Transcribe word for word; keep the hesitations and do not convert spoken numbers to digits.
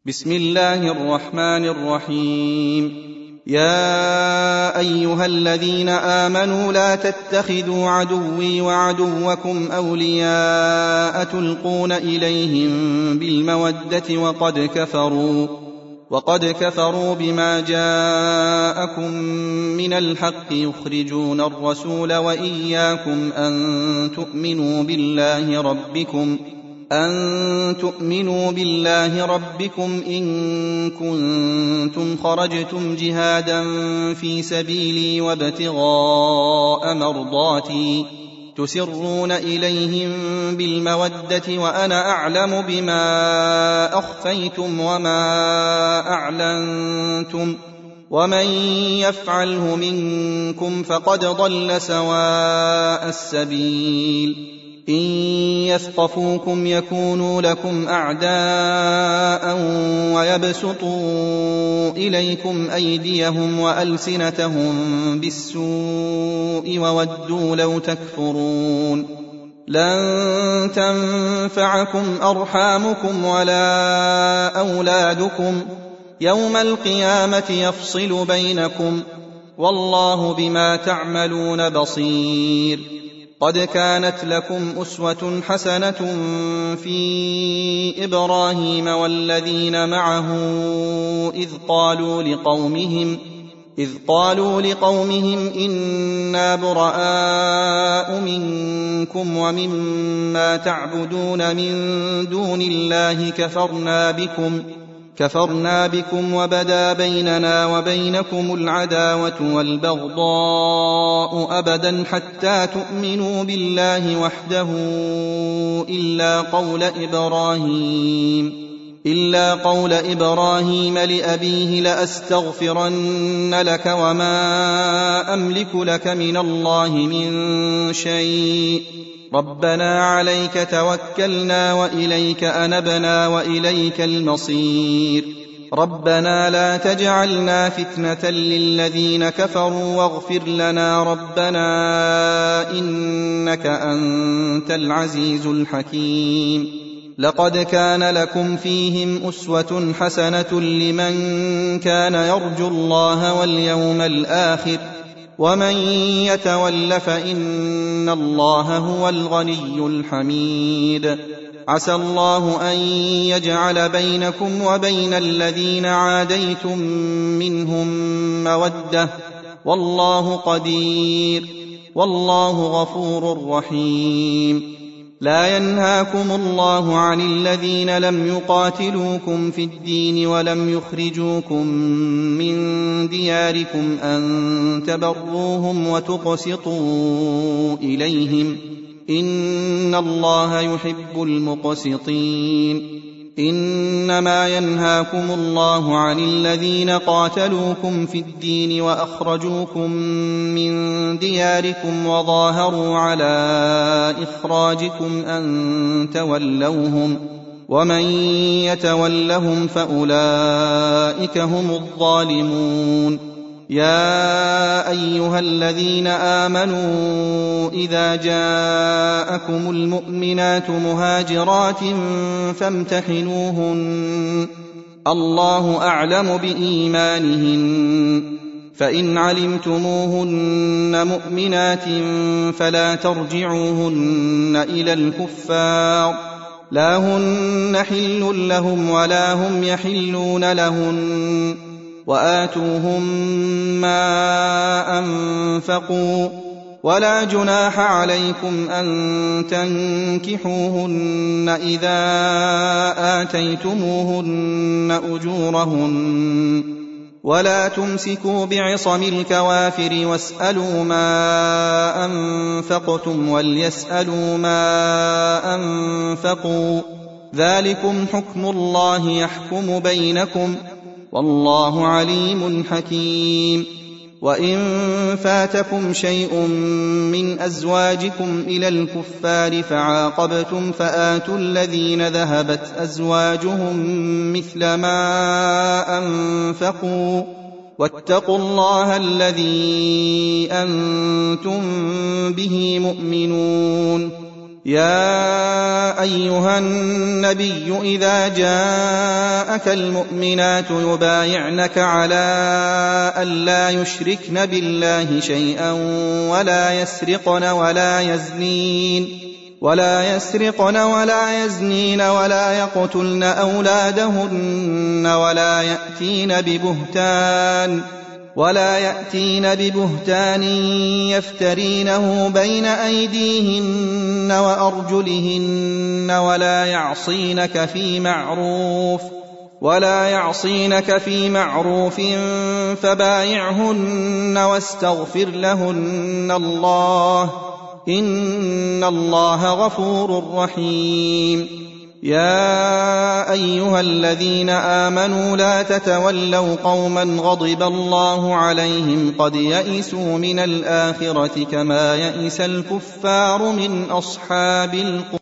بسم الله الرحمن الرحيم. يا أيها الذين آمنوا لا تتخذوا عدوي وعدوكم أولياء تلقون إليهم بالمودة وقد كفروا وقد كفروا بما جاءكم من الحق يخرجون الرسول وإياكم أن تؤمنوا بالله ربكم أن تؤمنوا بالله ربكم إن كنتم خرجتم جهادا في سبيلي وابتغاء مرضاتي تسرون إليهم بالمودة وأنا أعلم بما أخفيتم وما أعلنتم ومن يفعله منكم فقد ضل سواء السبيل. إن يثقفوكم يكونوا لكم أعداء ويبسطوا إليكم أيديهم وألسنتهم بالسوء وودوا لو تكفرون. لن تنفعكم أرحامكم ولا أولادكم يوم القيامة يفصل بينكم والله بما تعملون بصير. قد كانت لكم أسوة حسنة في إبراهيم والذين معه إذ قالوا لقومهم إذ قالوا لقومهم إنا براء منكم ومما تعبدون من دون الله كفرنا بكم كفرنا بكم وبدا بيننا وبينكم العداوة والبغضاء أبدا حتى تؤمنوا بالله وحده إلا قول إبراهيم إلا قول إبراهيم لأبيه لأستغفرن لك وما أملك لك من الله من شيء ربنا عليك توكلنا وإليك أنبنا وإليك المصير. ربنا لا تجعلنا فتنة للذين كفروا واغفر لنا ربنا إنك أنت العزيز الحكيم. لقد كان لكم فيهم أسوة حسنة لمن كان يرجو الله واليوم الآخر ومن يتول فإن الله هو الغني الحميد. عسى الله أن يجعل بينكم وبين الذين عاديتم منهم مودة والله قدير والله غفور رحيم. لا ينهاكم الله عن الذين لم يقاتلوكم في الدين ولم يخرجوكم من دياركم أن تبروهم وتقسطوا إليهم إن الله يحب المقسطين. إنما ينهاكم الله عن الذين قاتلوكم في الدين وأخرجوكم من دياركم وظاهروا على إخراجكم أن تولوهم ومن يتولهم فأولئك هم الظالمون. يا أيها الذين آمنوا إذا جاءكم المؤمنات مهاجرات فامتحنوهن الله أعلم بإيمانهن فإن علمتموهن مؤمنات فلا ترجعوهن إلى الكفار لا هن حل لهم ولا هم يحلون لهن وآتوهم ما أنفقوا ولا جناح عليكم أن تنكحوهن إذا آتيتموهن أجورهن ولا تمسكوا بعصم الكوافر واسألوا ما أنفقتم وليسألوا ما أنفقوا ذلكم حكم الله يحكم بينكم والله عليم حكيم. وإن فاتكم شيء من أزواجكم إلى الكفار فعاقبتم فآتوا الذين ذهبت أزواجهم مثل ما أنفقوا واتقوا الله الذي أنتم به مؤمنون. يا أيها النبي إذا جاءك المؤمنات يبايعنك على ألا يشركن بالله شيئا ولا يسرقن ولا يزنين ولا يسرقن ولا يزنين ولا يقتلن أولادهن ولا يأتين ببهتان ولا يأتين ببهتان يفترينه بين أيديهن وأرجلهن ولا يعصينك في معروف ولا يعصينك في معروف فبايعهن واستغفر لهن الله إن الله غفور رحيم. يا أيها الذين آمنوا لا تتولوا قوما غضب الله عليهم قد يئسوا من الآخرة كما يئس الكفار من أصحاب القبور.